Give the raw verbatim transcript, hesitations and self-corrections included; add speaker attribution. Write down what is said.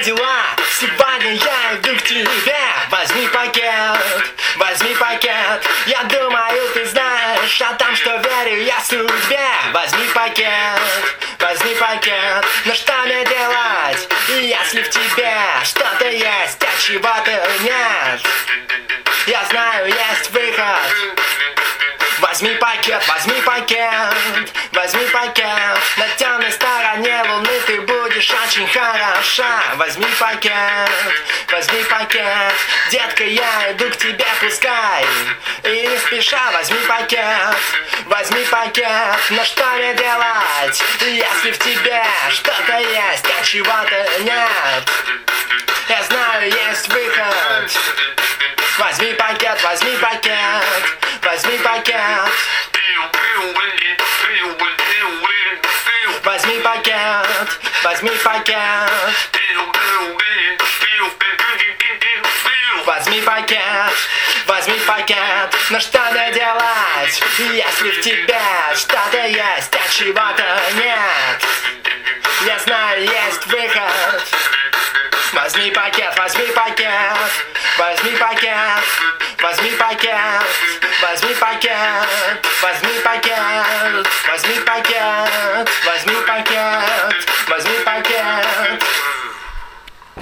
Speaker 1: дела? Сегодня я иду к тебе. Возьми пакет, возьми пакет. Я думаю, ты знаешь о том, что верю я судьбе. Возьми пакет, возьми пакет. Но что мне делать, если в тебе что-то есть, а чего-то нет? Я знаю, есть выход. Возьми пакет, возьми пакет, возьми пакет. На темной стороне луны ты будешь очень хороша. Возьми пакет, возьми пакет. Детка, я иду к тебе, пускай. И не спеша, возьми пакет, возьми пакет. Но что мне делать, если в тебе что-то есть, а чего-то нет? Я знаю, есть выход. Возьми пакет, возьми пакет, возьми пакет. Возьми пакет, возьми пакет. Возьми пакет, возьми пакет. Но что мне делать, если в тебе что-то есть, а чего-то нет? Я знаю, есть выход. Возьми пакет, возьми пакет.